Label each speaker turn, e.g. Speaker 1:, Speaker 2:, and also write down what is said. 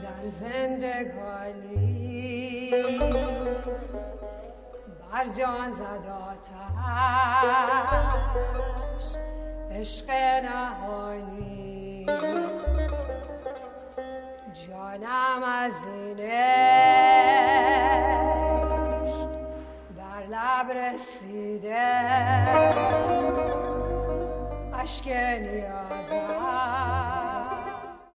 Speaker 1: در زندگانی بر جان زد آتش عشق نهانی جانم از این عشق بر لب رسیده اشک نیازم